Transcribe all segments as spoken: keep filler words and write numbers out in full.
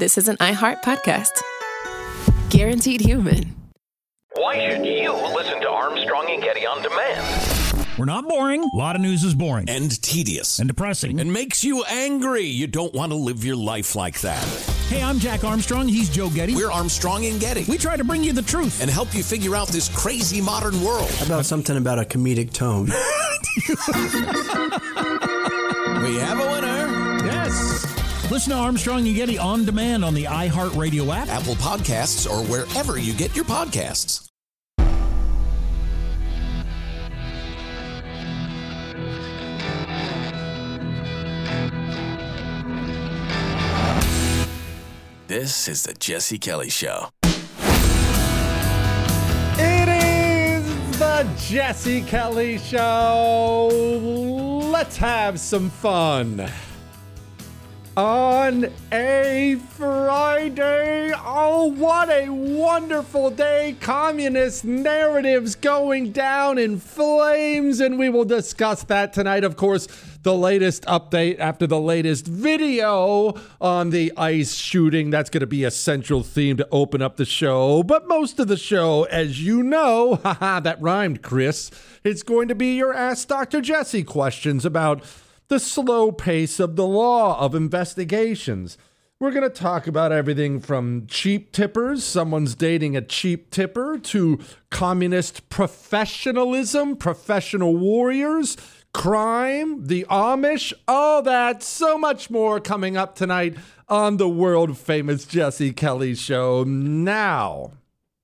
this is an iHeart podcast. Guaranteed human. Why should you listen to Armstrong and Getty on demand? We're not boring. A lot of news is boring. And tedious. And depressing. And makes you angry. You don't want to live your life like that. Hey, I'm Jack Armstrong. He's Joe Getty. We're Armstrong and Getty. We try to bring you the truth. And help you figure out this crazy modern world. How about something about a comedic tone? We have a winner. Yes. Listen to Armstrong and Getty on demand on the iHeartRadio app, Apple Podcasts, or wherever you get your podcasts. This is the Jesse Kelly Show. It is the Jesse Kelly Show. Let's have some fun. On a Friday, oh, what a wonderful day. Communist narratives going down in flames, and we will discuss that tonight. Of course, the latest update after the latest video on the ICE shooting. That's going to be a central theme to open up the show. But most of the show, as you know, haha, that rhymed, Chris, it's going to be your Ask Doctor Jesse questions about the slow pace of the law of investigations. We're going to talk about everything from cheap tippers, someone's dating a cheap tipper, to communist professionalism, professional warriors, crime, the Amish, all that, so much more coming up tonight on the world famous Jesse Kelly Show. Now,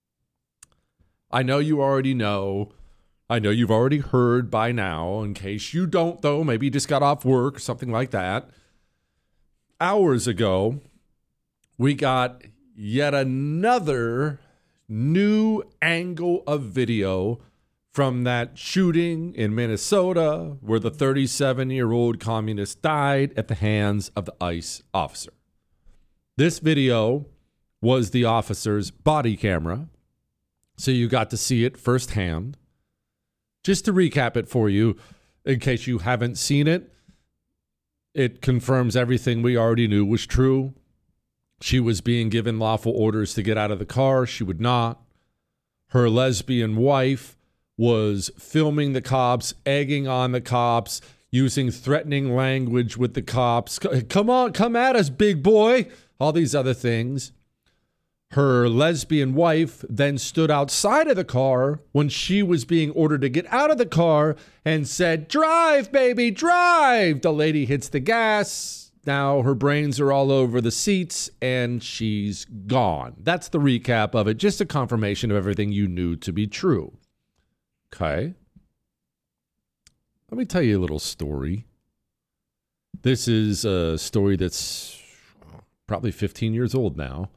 I know you already know, I know you've already heard by now. In case you don't, though, maybe you just got off work or something like that. Hours ago, we got yet another new angle of video from that shooting in Minnesota where the thirty-seven-year-old communist died at the hands of the ICE officer. This video was the officer's body camera, so you got to see it firsthand. Just to recap it for you, in case you haven't seen it, it confirms everything we already knew was true. She was being given lawful orders to get out of the car. She would not. Her lesbian wife was filming the cops, egging on the cops, using threatening language with the cops. Come on, come at us, big boy. All these other things. Her lesbian wife then stood outside of the car when she was being ordered to get out of the car and said, "Drive, baby, drive." The lady hits the gas. Now her brains are all over the seats and she's gone. That's the recap of it. Just a confirmation of everything you knew to be true. Okay. Let me tell you a little story. This is a story that's probably fifteen years old now.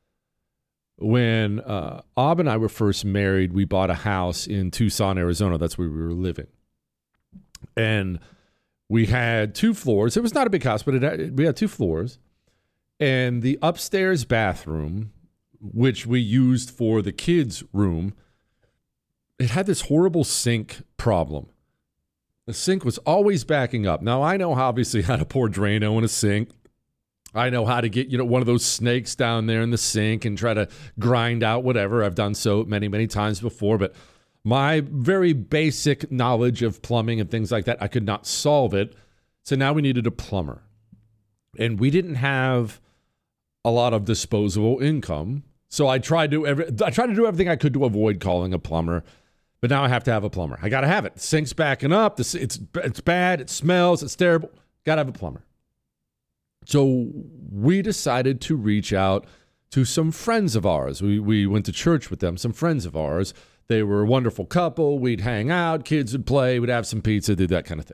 When uh, Ob and I were first married, we bought a house in Tucson, Arizona. That's where we were living. And we had two floors. It was not a big house, but it had, we had two floors. And the upstairs bathroom, which we used for the kids' room, it had this horrible sink problem. The sink was always backing up. Now, I know obviously how to pour Drano in a sink. I know how to get, you know, one of those snakes down there in the sink and try to grind out whatever. I've done so many, many times before, but my very basic knowledge of plumbing and things like that, I could not solve it. So now we needed a plumber. And we didn't have a lot of disposable income. So I tried to every, I tried to do everything I could to avoid calling a plumber. But now I have to have a plumber. I got to have it. The sink's backing up. The, it's, it's bad. It smells. It's terrible. Got to have a plumber. So we decided to reach out to some friends of ours. We we went to church with them, some friends of ours. They were a wonderful couple. We'd hang out, kids would play, we'd have some pizza, do that kind of thing.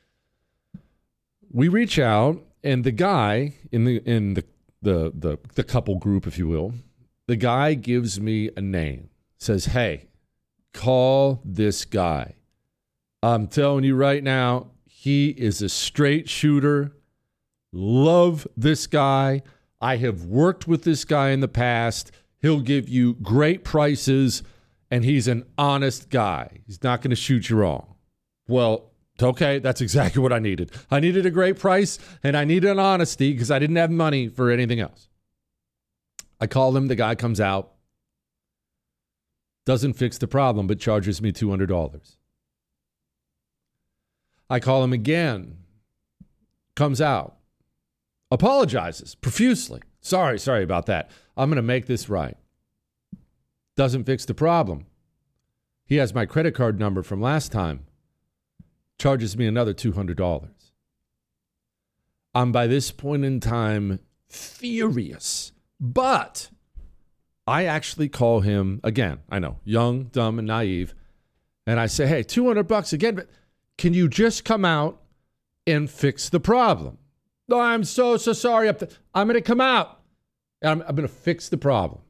We reach out, and the guy in the in the the the, the couple group, if you will, the guy gives me a name, says, "Hey, call this guy. I'm telling you right now, he is a straight shooter. Love this guy. I have worked with this guy in the past. He'll give you great prices, and he's an honest guy. He's not going to shoot you wrong." Well, okay, that's exactly what I needed. I needed a great price, and I needed an honesty because I didn't have money for anything else. I call him. The guy comes out. Doesn't fix the problem, but charges me two hundred dollars. I call him again. Comes out. Apologizes profusely. Sorry, sorry about that. I'm going to make this right. Doesn't fix the problem. He has my credit card number from last time. Charges me another two hundred dollars. I'm by this point in time furious. But I actually call him, again, I know, young, dumb, and naive. And I say, hey, two hundred bucks again, but can you just come out and fix the problem? No, I'm so, so sorry. I'm going to come out. And I'm, I'm going to fix the problem.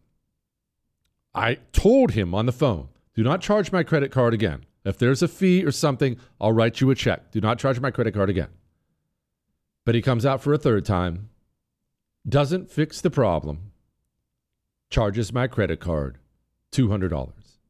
I told him on the phone, do not charge my credit card again. If there's a fee or something, I'll write you a check. Do not charge my credit card again. But he comes out for a third time, doesn't fix the problem, charges my credit card two hundred dollars.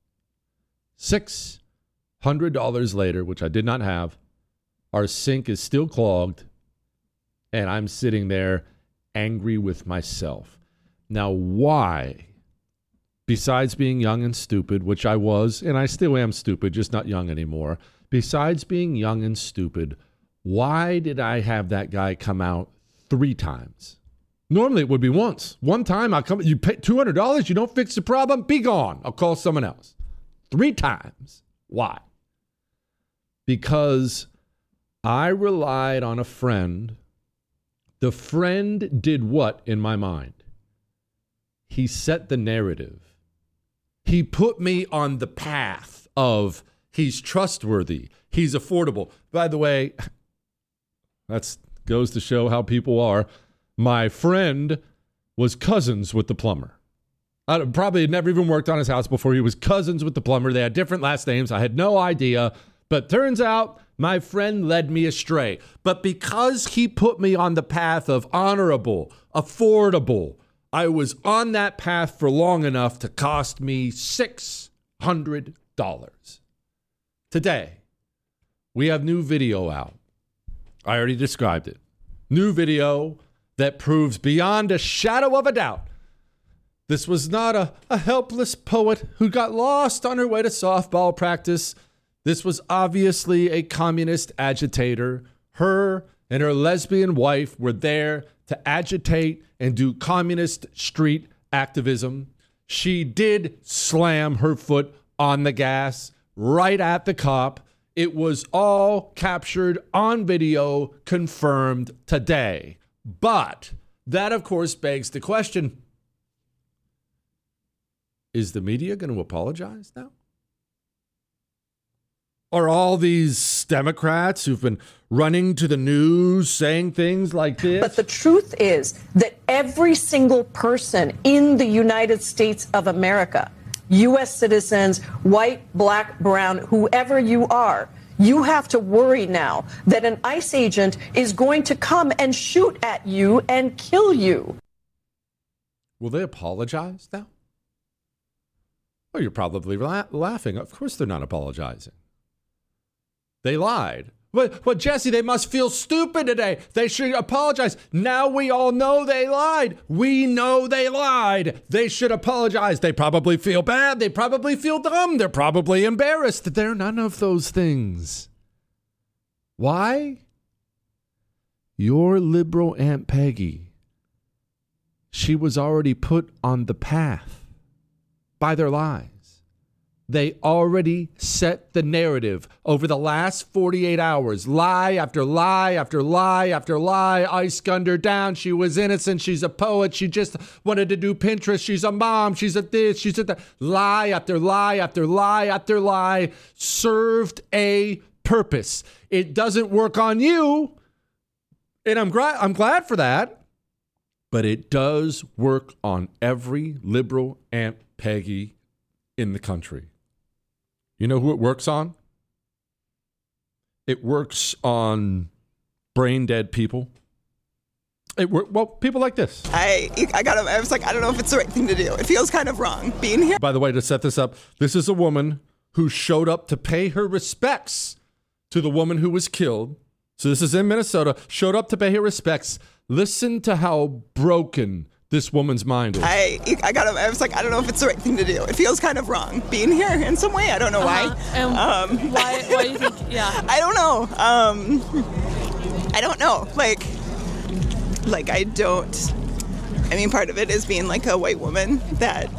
six hundred dollars later, which I did not have, our sink is still clogged, and I'm sitting there angry with myself. Now, why, besides being young and stupid, which I was, and I still am stupid, just not young anymore, besides being young and stupid, why did I have that guy come out three times? Normally it would be once. One time I'll come, you pay two hundred dollars, you don't fix the problem, be gone. I'll call someone else. Three times. Why? Because I relied on a friend. The friend did what in my mind? He set the narrative. He put me on the path of he's trustworthy, he's affordable. By the way, that goes to show how people are. My friend was cousins with the plumber. I probably had never even worked on his house before. He was cousins with the plumber. They had different last names. I had no idea. But turns out my friend led me astray. But because he put me on the path of honorable, affordable, I was on that path for long enough to cost me six hundred dollars. Today, we have new video out. I already described it. New video that proves beyond a shadow of a doubt this was not a, a helpless poet who got lost on her way to softball practice. This was obviously a communist agitator. Her and her lesbian wife were there to agitate and do communist street activism. She did slam her foot on the gas right at the cop. It was all captured on video, confirmed today. But that, of course, begs the question, is the media going to apologize now? Are all these Democrats who've been running to the news saying things like this? But the truth is that every single person in the United States of America, U S citizens, white, black, brown, whoever you are, you have to worry now that an ICE agent is going to come and shoot at you and kill you. Will they apologize now? Oh, you're probably la- laughing. Of course they're not apologizing. They lied. But, but Jesse, they must feel stupid today. They should apologize. Now we all know they lied. We know they lied. They should apologize. They probably feel bad. They probably feel dumb. They're probably embarrassed. They're none of those things. Why? Your liberal Aunt Peggy, she was already put on the path by their lies. They already set the narrative over the last forty-eight hours. Lie after lie after lie after lie. ICE gunned her down. She was innocent. She's a poet. She just wanted to do Pinterest. She's a mom. She's a this. She's a that. Lie after lie after lie after lie served a purpose. It doesn't work on you. And I'm, gra- I'm glad for that. But it does work on every liberal Aunt Peggy in the country. You know who it works on? It works on brain dead people. It work, well, people like this. I I got I was like, I don't know if it's the right thing to do. It feels kind of wrong being here. By the way, to set this up, this is a woman who showed up to pay her respects to the woman who was killed. So this is in Minnesota. Showed up to pay her respects. Listen to how broken this woman's mind is. I I got I was like, I don't know if it's the right thing to do. It feels kind of wrong being here in some way. I don't know uh-huh. why. And um, why? Why do you think? Yeah. I don't know. Um, I don't know. Like, like I don't. I mean, part of it is being like a white woman that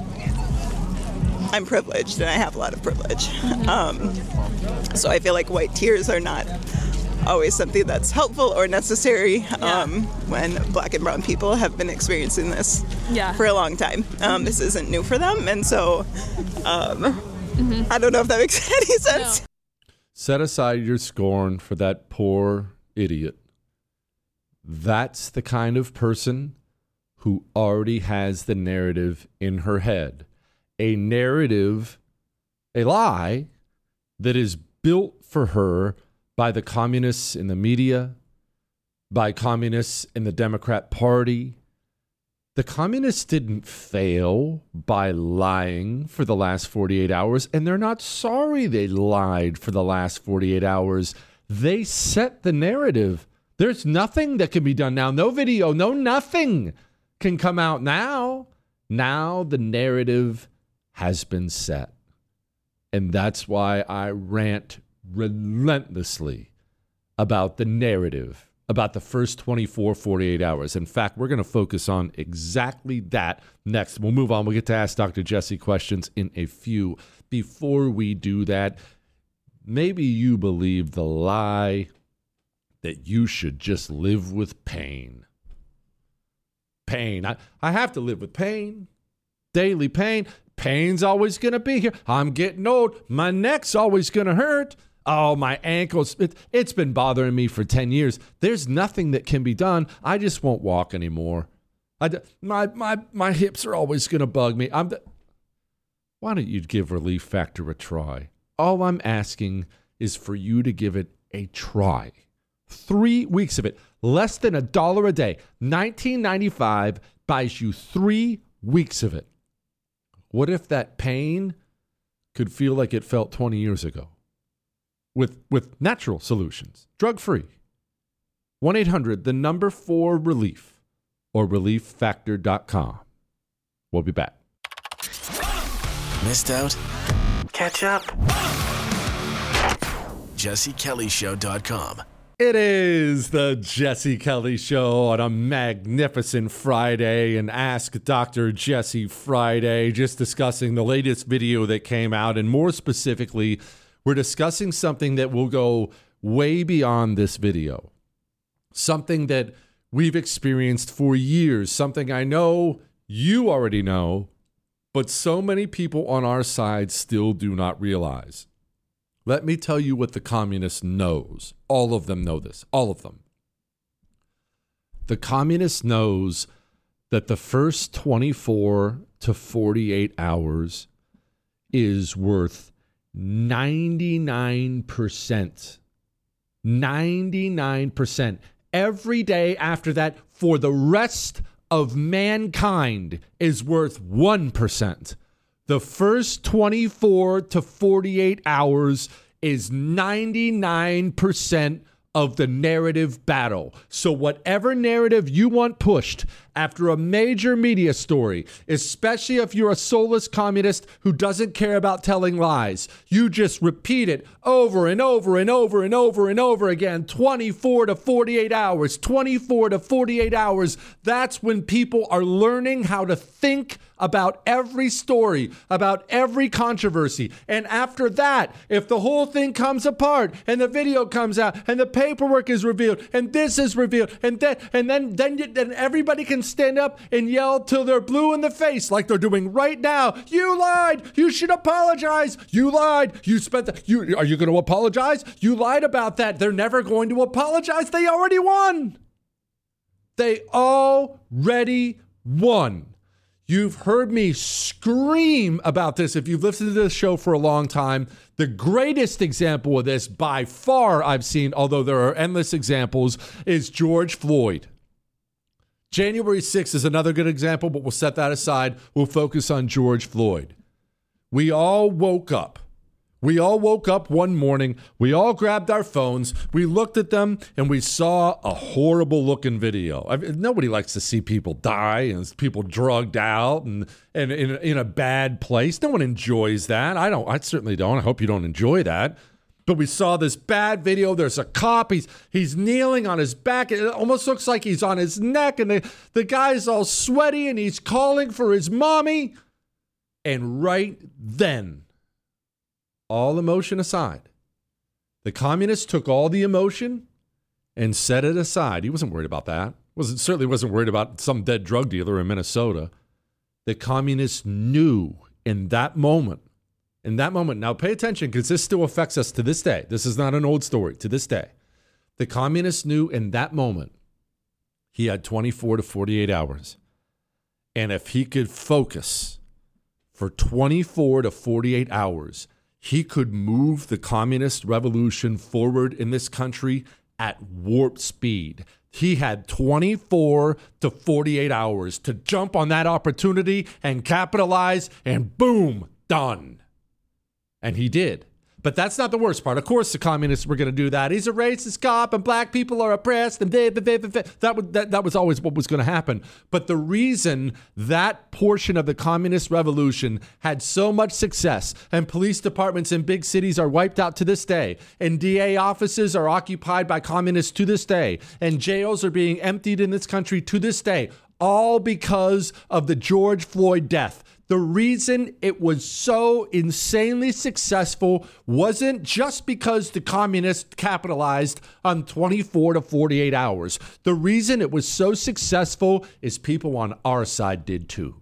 I'm privileged and I have a lot of privilege. Mm-hmm. Um, so I feel like white tears are not always something that's helpful or necessary yeah. um, when black and brown people have been experiencing this yeah. for a long time. Um, this isn't new for them, and so um, mm-hmm. I don't know if that makes any sense. No. Set aside your scorn for that poor idiot. That's the kind of person who already has the narrative in her head. A narrative, a lie that is built for her by the communists in the media, by communists in the Democrat Party. The communists didn't fail by lying for the last forty-eight hours, and they're not sorry they lied for the last forty-eight hours. They set the narrative. There's nothing that can be done now. No video, no nothing can come out now. Now the narrative has been set. And that's why I rant relentlessly about the narrative, about the first twenty-four, forty-eight hours. In fact, we're going to focus on exactly that next. We'll move on. We'll get to ask Doctor Jesse questions in a few. Before we do that, maybe you believe the lie that you should just live with pain. Pain. I, I have to live with pain. Daily pain. Pain's always going to be here. I'm getting old. My neck's always going to hurt. Oh, my ankles. It, it's been bothering me for ten years. There's nothing that can be done. I just won't walk anymore. I, my, my, my hips are always going to bug me. I'm the, why don't you give Relief Factor a try? All I'm asking is for you to give it a try. Three weeks of it. Less than a dollar a day. nineteen ninety-five buys you three weeks of it. What if that pain could feel like it felt twenty years ago? With with natural solutions. Drug-free. one eight hundred, the number four relief, or relief factor dot com. We'll be back. Missed out? Catch up. Jesse Kelly Show dot com. It is the Jesse Kelly Show on a magnificent Friday, and Ask Doctor Jesse Friday, just discussing the latest video that came out, and more specifically, we're discussing something that will go way beyond this video. Something that we've experienced for years, something I know you already know, but so many people on our side still do not realize. Let me tell you what the communist knows. All of them know this. All of them. The communist knows that the first twenty-four to forty-eight hours is worth ninety-nine percent. ninety-nine percent. Every day after that, for the rest of mankind, is worth one percent. The first twenty-four to forty-eight hours is ninety-nine percent of the narrative battle. So whatever narrative you want pushed after a major media story, especially if you're a soulless communist who doesn't care about telling lies, you just repeat it over and over and over and over and over again, twenty-four to forty-eight hours, twenty-four to forty-eight hours. That's when people are learning how to think about every story, about every controversy. And after that, if the whole thing comes apart and the video comes out and the paperwork is revealed and this is revealed and then and then then, you, then everybody can stand up and yell till they're blue in the face like they're doing right now. You lied. You should apologize. You lied. You spent the, you are you going to apologize? You lied about that. They're never going to apologize. They already won. They already won. You've heard me scream about this if you've listened to this show for a long time. The greatest example of this by far I've seen, although there are endless examples, is George Floyd. January sixth is another good example, but we'll set that aside. We'll focus on George Floyd. We all woke up. We all woke up one morning, we all grabbed our phones, we looked at them, and we saw a horrible looking video. I mean, nobody likes to see people die and people drugged out and, and in, in a bad place. No one enjoys that. I don't. I certainly don't. I hope you don't enjoy that. But we saw this bad video. There's a cop. He's he's kneeling on his back. It almost looks like he's on his neck, and the, the guy's all sweaty, and he's calling for his mommy. And right then, all emotion aside, the communists took all the emotion and set it aside. He wasn't worried about that. Wasn't certainly wasn't worried about some dead drug dealer in Minnesota. The communists knew in that moment, in that moment. Now pay attention, because this still affects us to this day. This is not an old story. To this day, the communists knew in that moment he had twenty-four to forty-eight hours, and if he could focus for twenty-four to forty-eight hours, he could move the communist revolution forward in this country at warp speed. He had twenty-four to forty-eight hours to jump on that opportunity and capitalize, and boom, done. And he did. But that's not the worst part. Of course, the communists were going to do that. He's a racist cop, and black people are oppressed, and they, they, they, they. That, was, that, that was always what was going to happen. But the reason that portion of the communist revolution had so much success, and police departments in big cities are wiped out to this day, and D A offices are occupied by communists to this day, and jails are being emptied in this country to this day, all because of the George Floyd death. The reason it was so insanely successful wasn't just because the communists capitalized on twenty-four to forty-eight hours. The reason it was so successful is people on our side did too.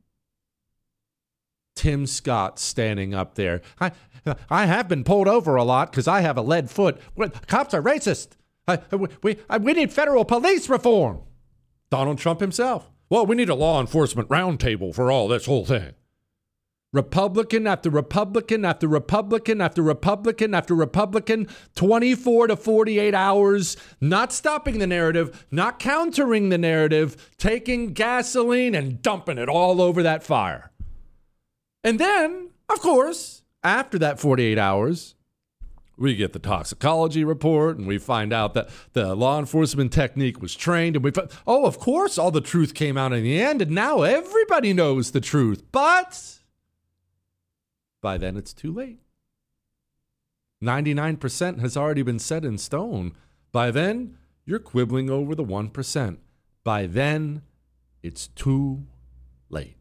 Tim Scott standing up there. I, I have been pulled over a lot because I have a lead foot. Cops are racist. I, we, I, we need federal police reform. Donald Trump himself. Well, we need a law enforcement roundtable for all this whole thing. Republican after Republican after Republican after Republican after Republican, twenty-four to forty-eight hours, not stopping the narrative, not countering the narrative, taking gasoline and dumping it all over that fire. And then, of course, after that forty-eight hours, we get the toxicology report, and we find out that the law enforcement technique was trained. And we, oh, of course, all the truth came out in the end, and now everybody knows the truth. But by then, it's too late. ninety-nine percent has already been set in stone. By then, you're quibbling over the one percent. By then, it's too late.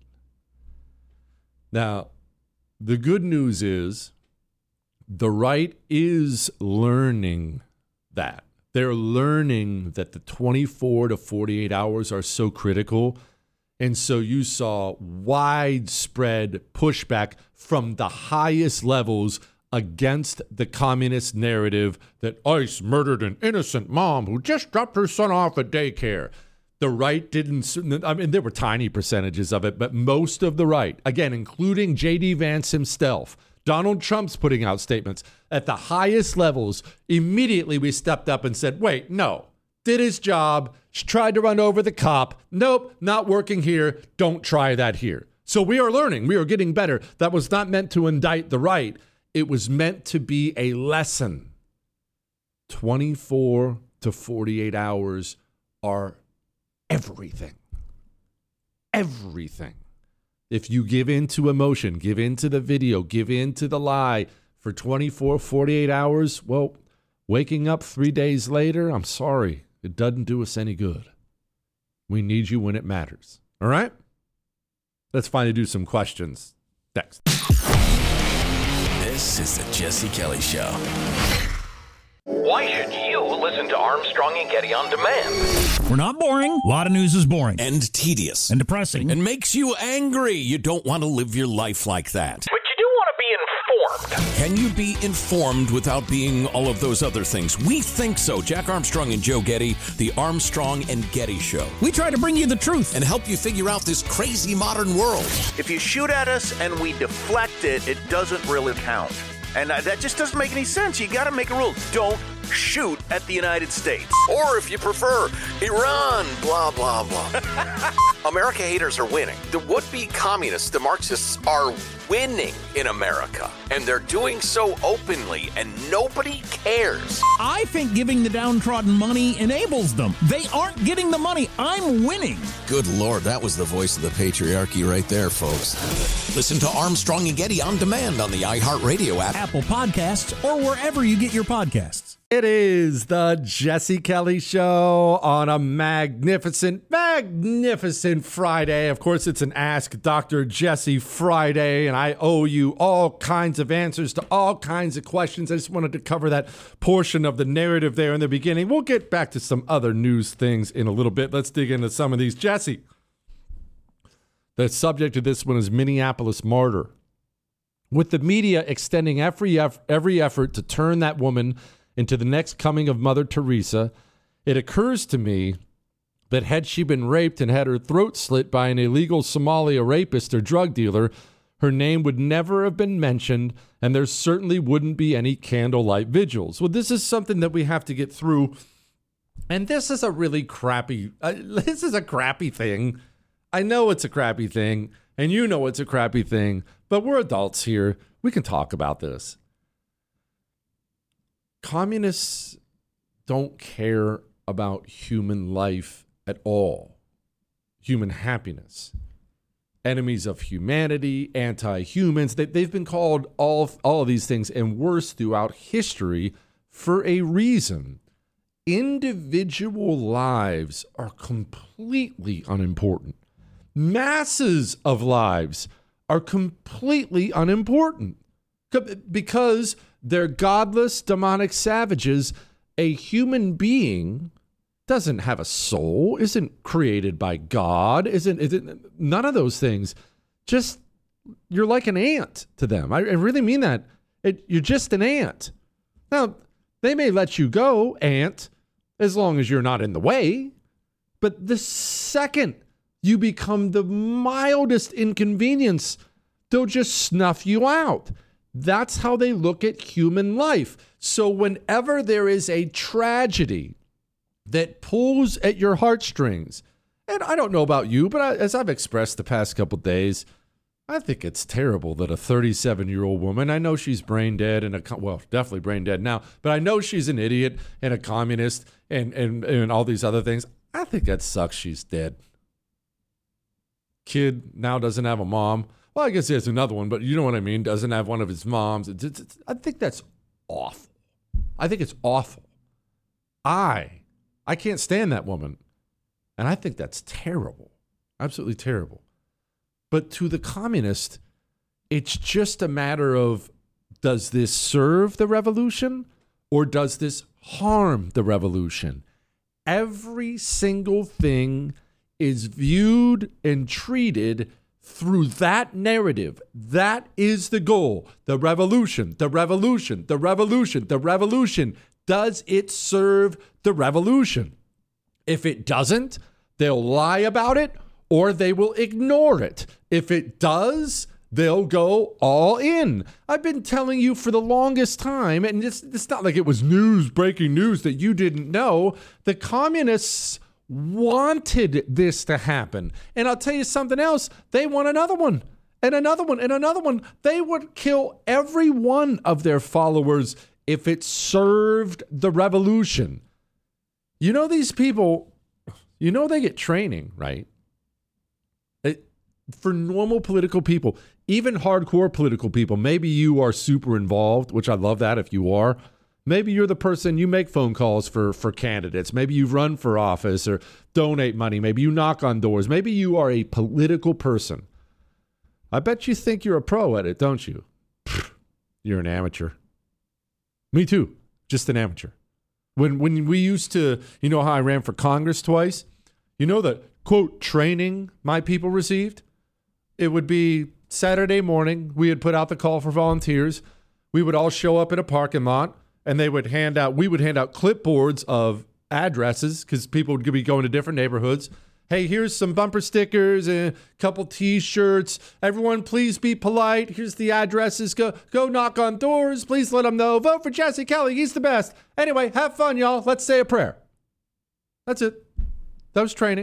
Now, the good news is, the right is learning that. They're learning that the twenty-four to forty-eight hours are so critical. And so you saw widespread pushback from the highest levels against the communist narrative that ICE murdered an innocent mom who just dropped her son off at daycare. The right didn't, I mean, there were tiny percentages of it, but most of the right, again, including J D Vance himself, Donald Trump's putting out statements at the highest levels. Immediately we stepped up and said, wait, no, did his job, tried to run over the cop. Nope, not working here. Don't try that here. So we are learning. We are getting better. That was not meant to indict the right. It was meant to be a lesson. twenty-four to forty-eight hours are everything. Everything. If you give in to emotion, give in to the video, give in to the lie for twenty-four, forty-eight hours, well, waking up three days later, I'm sorry, it doesn't do us any good. We need you when it matters. All right? Let's finally do some questions. Next. This is the Jesse Kelly Show. Why should you listen to Armstrong and Getty on demand? We're not boring. A lot of news is boring. And tedious. And depressing. And makes you angry. You don't want to live your life like that. But you do want to be informed. Can you be informed without being all of those other things? We think so. Jack Armstrong and Joe Getty, the Armstrong and Getty Show. We try to bring you the truth and help you figure out this crazy modern world. If you shoot at us and we deflect it, it doesn't really count. And that just doesn't make any sense. You got to make a rule. Don't shoot at the United States. Or if you prefer, Iran, blah, blah, blah. America haters are winning. The would-be communists, the Marxists, are winning in America. And they're doing so openly, and nobody cares. I think giving the downtrodden money enables them. They aren't getting the money. I'm winning. Good Lord, that was the voice of the patriarchy right there, folks. Listen to Armstrong and Getty on demand on the iHeartRadio app, Apple Podcasts, or wherever you get your podcasts. It is the Jesse Kelly Show on a magnificent, magnificent Friday. Of course, it's an Ask Doctor Jesse Friday, and I owe you all kinds of answers to all kinds of questions. I just wanted to cover that portion of the narrative there in the beginning. We'll get back to some other news things in a little bit. Let's dig into some of these. Jesse, the subject of this one is Minneapolis martyr. With the media extending every every effort to turn that woman into the next coming of Mother Teresa, it occurs to me that had she been raped and had her throat slit by an illegal Somalia rapist or drug dealer, her name would never have been mentioned, and there certainly wouldn't be any candlelight vigils. Well, this is something that we have to get through, and this is a really crappy, uh, this is a crappy thing. I know it's a crappy thing, and you know it's a crappy thing, but we're adults here. We can talk about this. Communists don't care about human life at all, human happiness. Enemies of humanity, anti-humans, they, they've been called all, all of these things and worse throughout history for a reason. Individual lives are completely unimportant. Masses of lives are completely unimportant because they're godless, demonic savages. A human being doesn't have a soul, isn't created by God, isn't, isn't none of those things. Just, you're like an ant to them. I, I really mean that. It, you're just an ant. Now, they may let you go, ant, as long as you're not in the way. But the second you become the mildest inconvenience, they'll just snuff you out. That's how they look at human life. So whenever there is a tragedy that pulls at your heartstrings, and I don't know about you, but I, as I've expressed the past couple days, I think it's terrible that a thirty-seven-year-old woman, I know she's brain dead and a, well, definitely brain dead now, but I know she's an idiot and a communist and, and, and all these other things. I think that sucks she's dead. Kid now doesn't have a mom. Well, I guess he has another one, but you know what I mean. Doesn't have one of his moms. It's, it's, it's, I think that's awful. I think it's awful. I, I can't stand that woman. And I think that's terrible. Absolutely terrible. But to the communist, it's just a matter of, does this serve the revolution or does this harm the revolution? Every single thing is viewed and treated through that narrative. That is the goal. The revolution, the revolution, the revolution, the revolution. Does it serve the revolution? If it doesn't, they'll lie about it or they will ignore it. If it does, they'll go all in. I've been telling you for the longest time, and it's, it's not like it was news, breaking news that you didn't know. The communists wanted this to happen. And I'll tell you something else. They want another one and another one and another one. They would kill every one of their followers if it served the revolution. You know, these people, you know, they get training, right? It, for normal political people, even hardcore political people, maybe you are super involved, which I love that if you are. Maybe you're the person, you make phone calls for, for candidates. Maybe you run for office or donate money. Maybe you knock on doors. Maybe you are a political person. I bet you think you're a pro at it, don't you? You're an amateur. Me too. Just an amateur. When when we used to, you know how I ran for Congress twice? You know the, quote, training my people received? It would be Saturday morning. We had put out the call for volunteers. We would all show up in a parking lot. And they would hand out, we would hand out clipboards of addresses because people would be going to different neighborhoods. Hey, here's some bumper stickers and a couple T-shirts. Everyone, please be polite. Here's the addresses. Go, go knock on doors. Please let them know. Vote for Jesse Kelly. He's the best. Anyway, have fun, y'all. Let's say a prayer. That's it. That was training.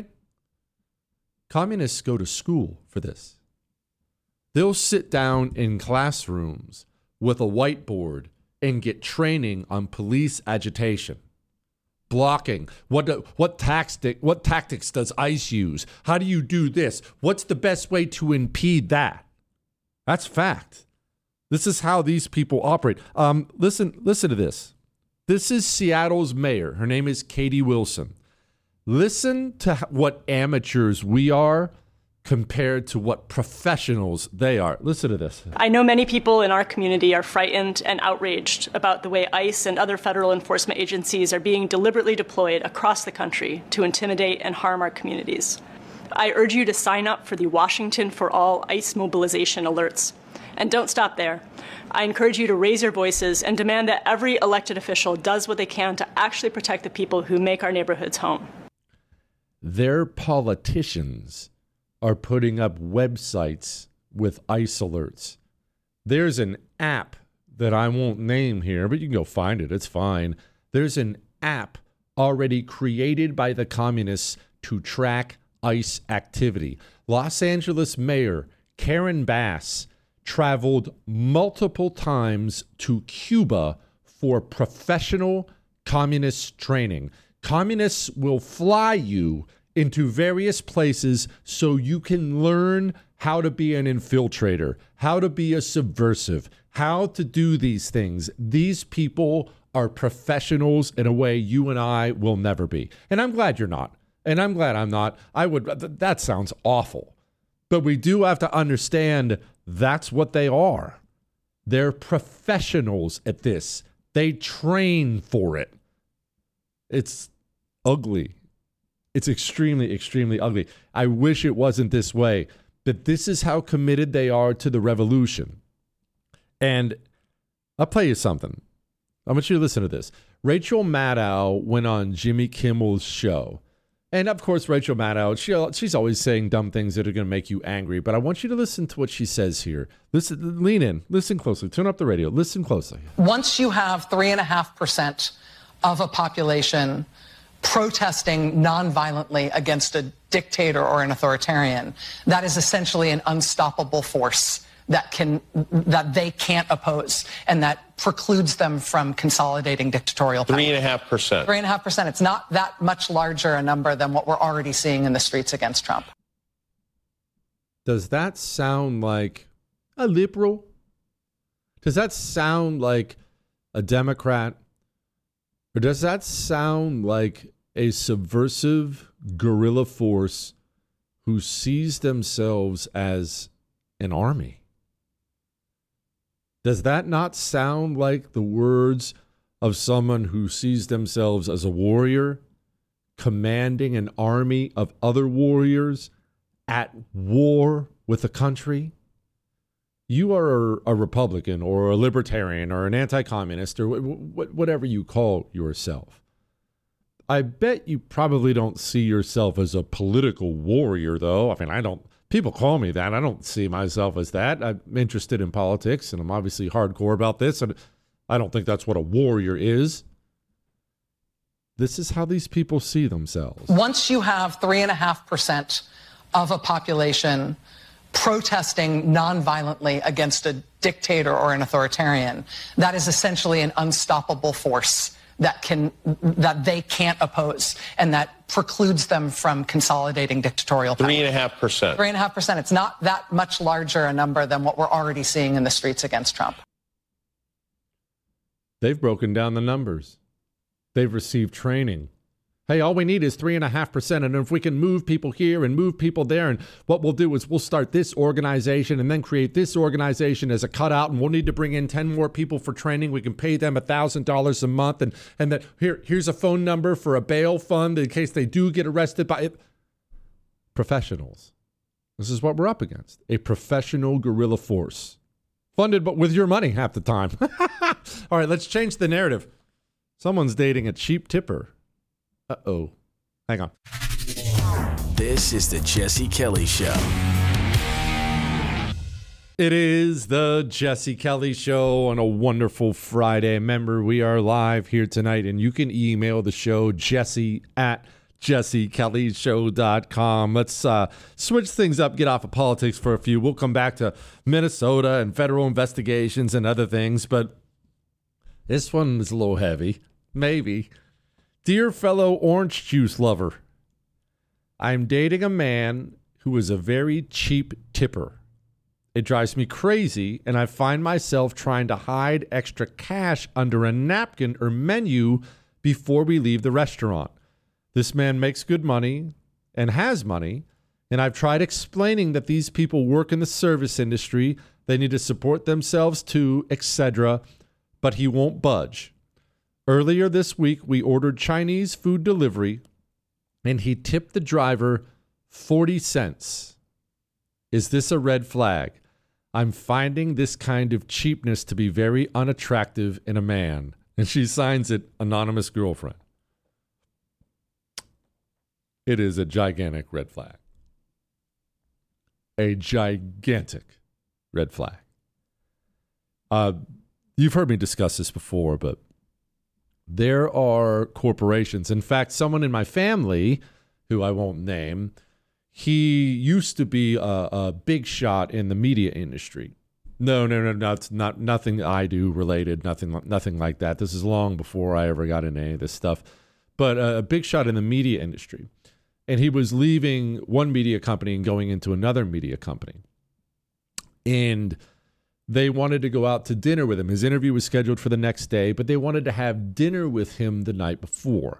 Communists go to school for this. They'll sit down in classrooms with a whiteboard and get training on police agitation, blocking. What what tactic what tactics does ICE use? How do you do this? What's the best way to impede that? That's fact. This is how these people operate. Um, listen, listen to this. This is Seattle's mayor. Her name is Katie Wilson. Listen to what amateurs we are compared to what professionals they are. Listen to this. I know many people in our community are frightened and outraged about the way ICE and other federal enforcement agencies are being deliberately deployed across the country to intimidate and harm our communities. I urge you to sign up for the Washington for All ICE mobilization alerts. And don't stop there. I encourage you to raise your voices and demand that every elected official does what they can to actually protect the people who make our neighborhoods home. Their politicians are putting up websites with ICE alerts. There's an app that I won't name here, but you can go find it. It's fine. There's an app already created by the communists to track ICE activity. Los Angeles Mayor Karen Bass traveled multiple times to Cuba for professional communist training. Communists will fly you into various places so you can learn how to be an infiltrator, how to be a subversive, how to do these things. These people are professionals in a way you and I will never be. And I'm glad you're not. And I'm glad I'm not. I would, that sounds awful. But we do have to understand that's what they are. They're professionals at this. They train for it. It's ugly. It's extremely, extremely ugly. I wish it wasn't this way, but this is how committed they are to the revolution. And I'll tell you something. I want you to listen to this. Rachel Maddow went on Jimmy Kimmel's show. And of course, Rachel Maddow, she, she's always saying dumb things that are going to make you angry. But I want you to listen to what she says here. Listen, lean in, listen closely, turn up the radio, listen closely. Once you have three and a half percent of a population protesting nonviolently against a dictator or an authoritarian, that is essentially an unstoppable force that can that they can't oppose, and that precludes them from consolidating dictatorial power. Three and a half percent. Three and a half percent. It's not that much larger a number than what we're already seeing in the streets against Trump. Does that sound like a liberal? Does that sound like a Democrat? Or does that sound like a subversive guerrilla force who sees themselves as an army? Does that not sound like the words of someone who sees themselves as a warrior, commanding an army of other warriors at war with a country? You are a Republican or a libertarian or an anti-communist or whatever you call yourself. I bet you probably don't see yourself as a political warrior, though. I mean, I don't. People call me that. I don't see myself as that. I'm interested in politics, and I'm obviously hardcore about this, and I don't think that's what a warrior is. This is how these people see themselves. Once you have three and a half percent of a population protesting nonviolently against a dictator or an authoritarian, that is essentially an unstoppable force that can that they can't oppose, and that precludes them from consolidating dictatorial power. Three and a half percent. Three and a half percent. It's not that much larger a number than what we're already seeing in the streets against Trump. They've broken down the numbers. They've received training. Hey, all we need is three and a half percent. And if we can move people here and move people there, and what we'll do is we'll start this organization and then create this organization as a cutout, and we'll need to bring in ten more people for training. We can pay them one thousand dollars a month. And, and that here, here's a phone number for a bail fund in case they do get arrested by it. Professionals. This is what we're up against. A professional guerrilla force. Funded but with your money half the time. All right, let's change the narrative. Someone's dating a cheap tipper. Uh-oh. Hang on. This is the Jesse Kelly Show. It is the Jesse Kelly Show on a wonderful Friday. Remember, we are live here tonight, and you can email the show, jesse at jesse kelly show dot com. Let's uh, switch things up, get off of politics for a few. We'll come back to Minnesota and federal investigations and other things, but this one is a little heavy. Maybe. Dear fellow orange juice lover, I'm dating a man who is a very cheap tipper. It drives me crazy, and I find myself trying to hide extra cash under a napkin or menu before we leave the restaurant. This man makes good money and has money, and I've tried explaining that these people work in the service industry, they need to support themselves too, et cetera, but he won't budge. Earlier this week, we ordered Chinese food delivery, and he tipped the driver forty cents. Is this a red flag? I'm finding this kind of cheapness to be very unattractive in a man. And she signs it, Anonymous Girlfriend. It is a gigantic red flag. A gigantic red flag. Uh, you've heard me discuss this before, but there are corporations. In fact, someone in my family, who I won't name, he used to be a, a big shot in the media industry. No, no, no, no, it's not nothing I do related, nothing, nothing like that. This is long before I ever got into any of this stuff. But a big shot in the media industry. And he was leaving one media company and going into another media company. And they wanted to go out to dinner with him. His interview was scheduled for the next day, but they wanted to have dinner with him the night before.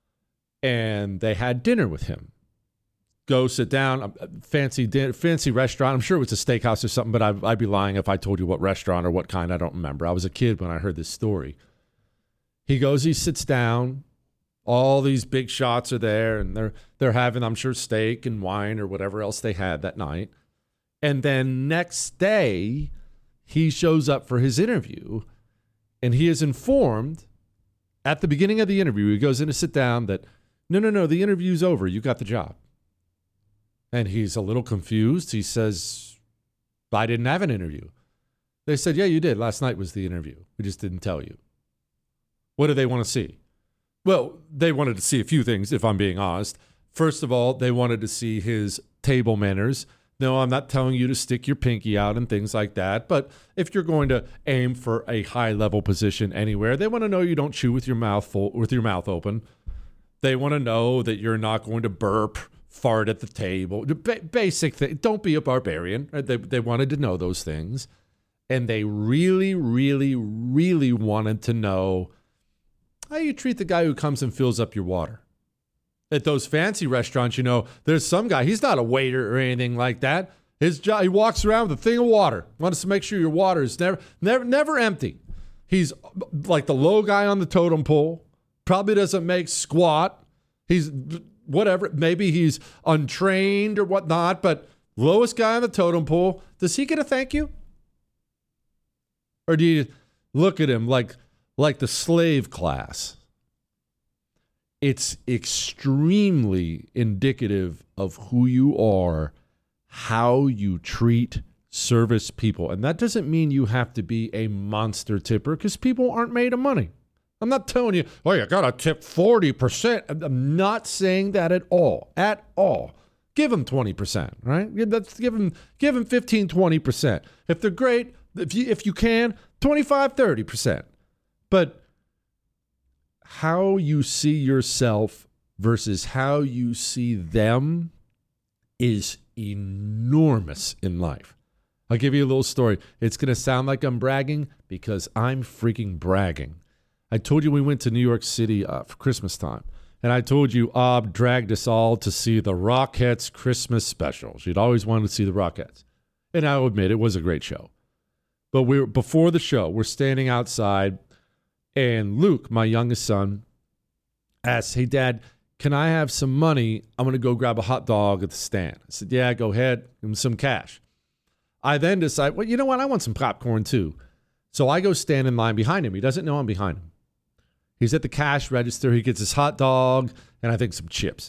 And they had dinner with him. Go sit down, fancy dinner, fancy restaurant. I'm sure it was a steakhouse or something, but I'd, I'd be lying if I told you what restaurant or what kind. I don't remember. I was a kid when I heard this story. He goes, he sits down. All these big shots are there, and they're they're having, I'm sure, steak and wine or whatever else they had that night. And then next day, he shows up for his interview, and he is informed at the beginning of the interview, he goes in to sit down, that, no, no, no, the interview's over. You got the job. And he's a little confused. He says, I didn't have an interview. They said, yeah, you did. Last night was the interview. We just didn't tell you. What do they want to see? Well, they wanted to see a few things, if I'm being honest. First of all, they wanted to see his table manners. No, I'm not telling you to stick your pinky out and things like that. But if you're going to aim for a high-level position anywhere, they want to know you don't chew with your mouth full, with your mouth open. They want to know that you're not going to burp, fart at the table, ba- basic thing. Don't be a barbarian. They they wanted to know those things, and they really, really, really wanted to know how you treat the guy who comes and fills up your water. At those fancy restaurants, you know, there's some guy. He's not a waiter or anything like that. His job, he walks around with a thing of water. Wants to make sure your water is never, never, never empty. He's like the low guy on the totem pole. Probably doesn't make squat. He's whatever, maybe he's untrained or whatnot, but lowest guy on the totem pole, does he get a thank you? Or do you look at him like, like the slave class? It's extremely indicative of who you are, how you treat service people. And that doesn't mean you have to be a monster tipper, because people aren't made of money. I'm not telling you, oh, you got to tip forty percent. I'm not saying that at all, at all. Give them twenty percent, right? That's, give them, give them fifteen, twenty percent. If they're great, if you, if you can, twenty-five, thirty percent. But how you see yourself versus how you see them is enormous in life. I'll give you a little story. It's going to sound like I'm bragging, because I'm freaking bragging. I told you we went to New York City uh, for Christmas time, and I told you Ob dragged us all to see the Rockettes Christmas special. She'd always wanted to see the Rockettes, and I'll admit it was a great show. But we were, before the show, we're standing outside, and Luke, my youngest son, asks, hey, Dad, can I have some money? I'm going to go grab a hot dog at the stand. I said, yeah, go ahead. Give him some cash. I then decide, well, you know what? I want some popcorn too. So I go stand in line behind him. He doesn't know I'm behind him. He's at the cash register. He gets his hot dog and I think some chips.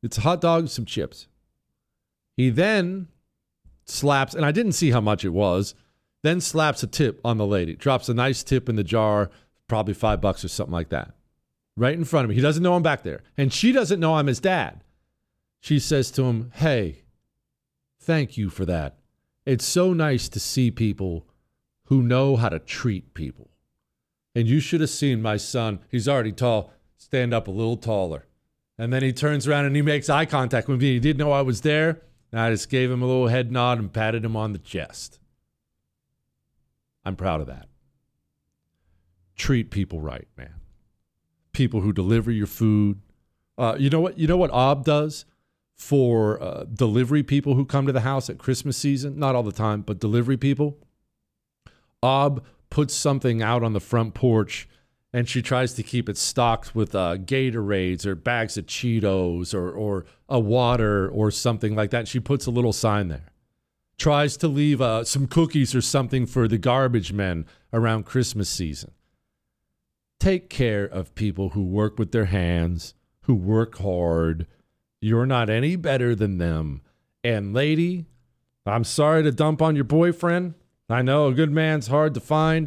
It's a hot dog, some chips. He then slaps, and I didn't see how much it was, then slaps a tip on the lady. Drops a nice tip in the jar, probably five bucks or something like that. Right in front of me. He doesn't know I'm back there. And she doesn't know I'm his dad. She says to him, hey, thank you for that. It's so nice to see people who know how to treat people. And you should have seen my son. He's already tall. Stand up a little taller. And then he turns around and he makes eye contact with me. He didn't know I was there. And I just gave him a little head nod and patted him on the chest. I'm proud of that. Treat people right, man. People who deliver your food. Uh, you know what? You know what O B does for uh, delivery people who come to the house at Christmas season? Not all the time, but delivery people. O B puts something out on the front porch, and she tries to keep it stocked with uh, Gatorades or bags of Cheetos or or a water or something like that. She puts a little sign there. Tries to leave uh, some cookies or something for the garbage men around Christmas season. Take care of people who work with their hands, who work hard. You're not any better than them. And lady, I'm sorry to dump on your boyfriend. I know a good man's hard to find.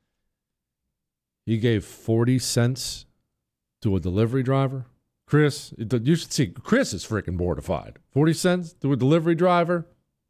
He gave forty cents to a delivery driver. Chris, you should see, Chris is freaking mortified. forty cents to a delivery driver?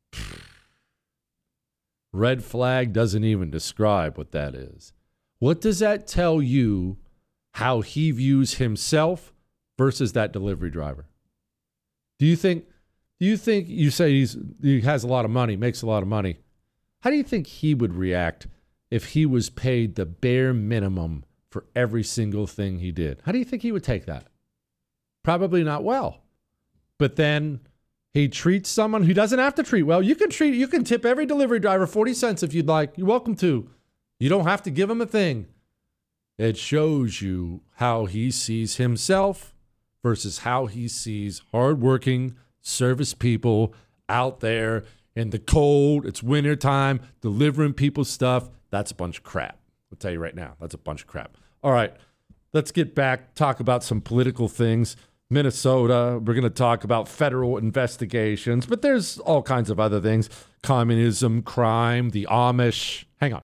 Red flag doesn't even describe what that is. What does that tell you how he views himself versus that delivery driver? Do you think, do you think you say he's, he has a lot of money, makes a lot of money? How do you think he would react if he was paid the bare minimum for every single thing he did? How do you think he would take that? Probably not well. But then he treats someone who doesn't have to treat well. You can treat, you can tip every delivery driver forty cents if you'd like. You're welcome to. You don't have to give him a thing. It shows you how he sees himself versus how he sees hardworking service people out there in the cold. It's wintertime, delivering people stuff. That's a bunch of crap. I'll tell you right now, that's a bunch of crap. All right, let's get back, talk about some political things. Minnesota, we're going to talk about federal investigations, but there's all kinds of other things. Communism, crime, the Amish. Hang on.